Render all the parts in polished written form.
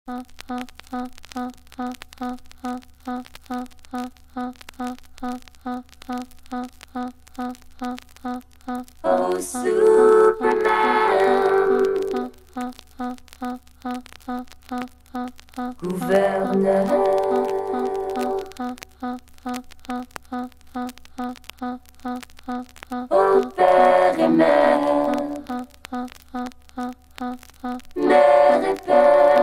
Oh, Superman, gouverneur, oh, père et mère, mère et père,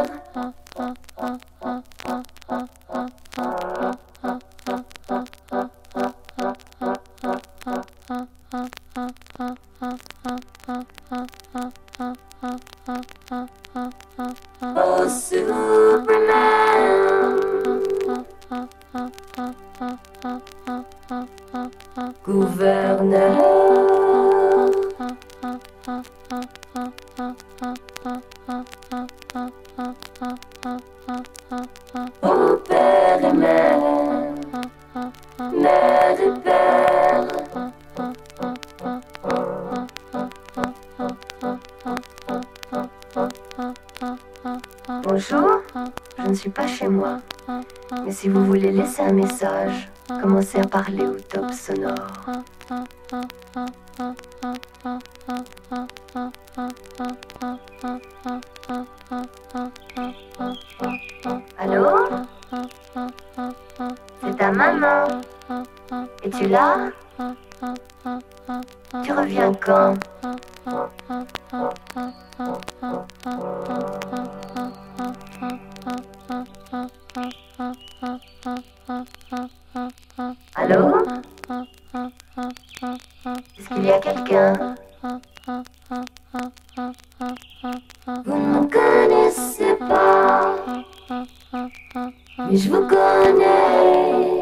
oh, Superman, gouverneur, oh, père et mère, mère et père. Bonjour, je ne suis pas chez moi. Mais si vous voulez laisser un message, commencez à parler au top sonore. Allô? C'est ta maman. Es-tu là? Tu reviens quand? Allô? Est-ce qu'il y a quelqu'un? Vous ne me connaissez pas, mais je vous connais.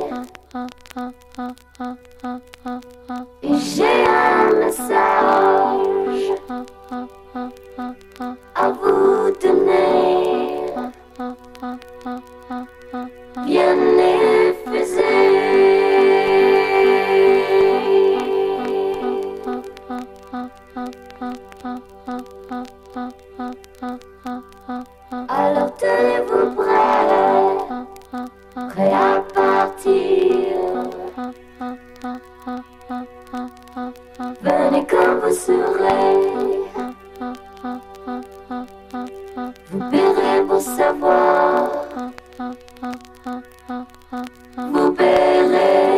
Et j'ai un message à vous donner. Bien alors tenez-vous prêt, prêt à partir. Venez quand vous serez, vous paierez pour savoir, vous paierez.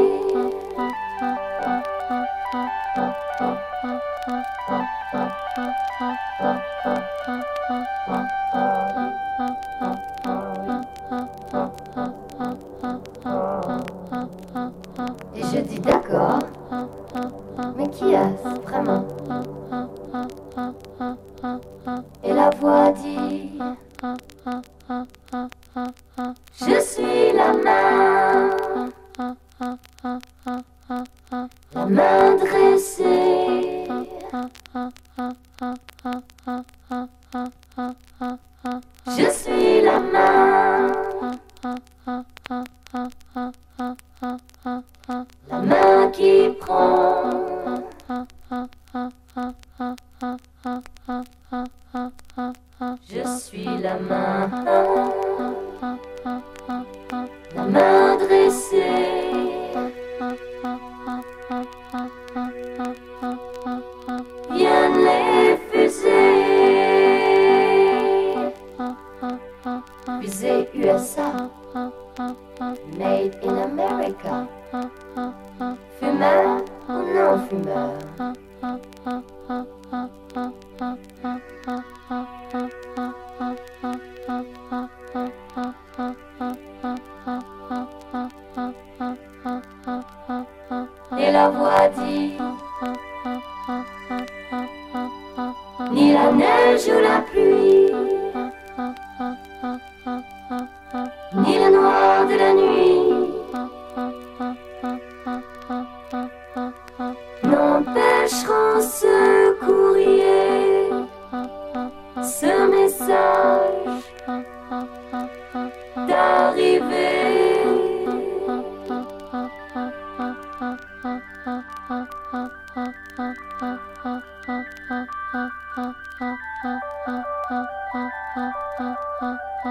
Et je dis d'accord. Mais qui est-ce vraiment? Et la voix dit, je suis la main dressée. Je suis la main qui prend. Je suis la main dressée. Viennent les fusées. Fusée USA. Made in America. Fumeur ou non fumeur? Et la voix dit, ni la neige ou la pluie, ni le noir de la nuit n'empêcheront ce courrier, ce message d'arriver.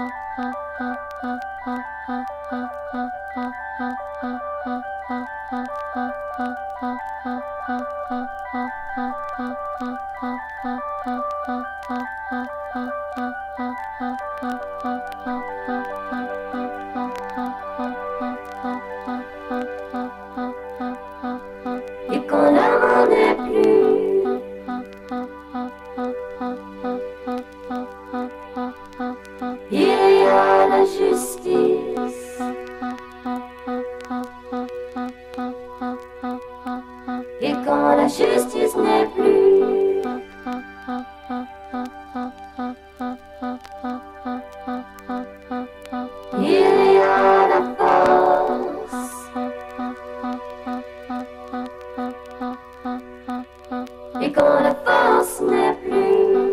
Et quand l'amour n'est plus, il y a la justice. Et quand la justice n'est plus, il y a la force. Et quand la force n'est plus,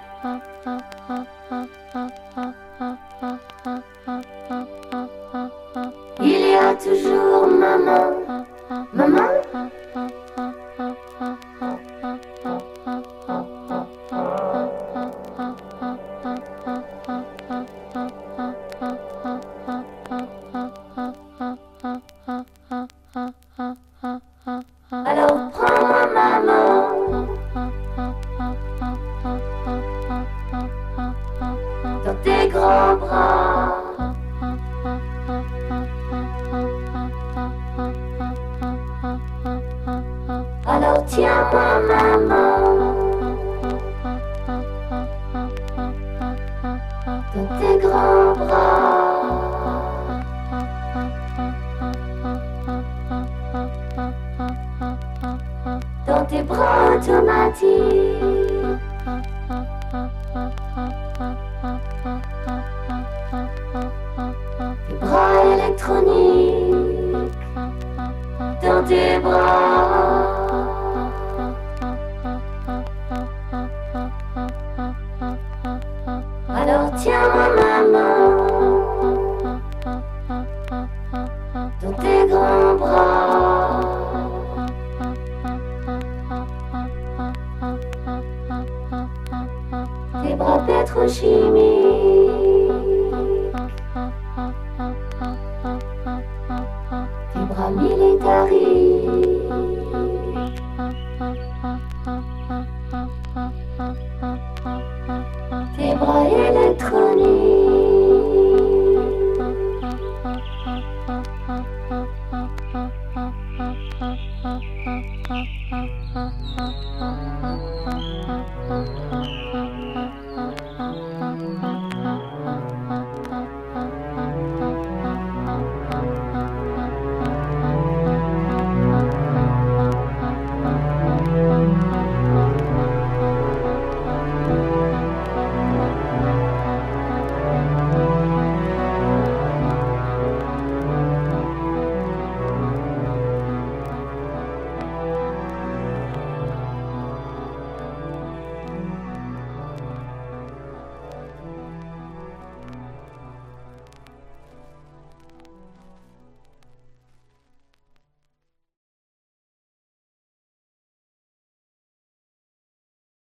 il y a toujours maman, maman. Alors prends-moi maman, dans tes grands bras. Alors tiens-moi maman, dans tes grands bras. Dans tes bras automatiques, tes bras électroniques, dans tes bras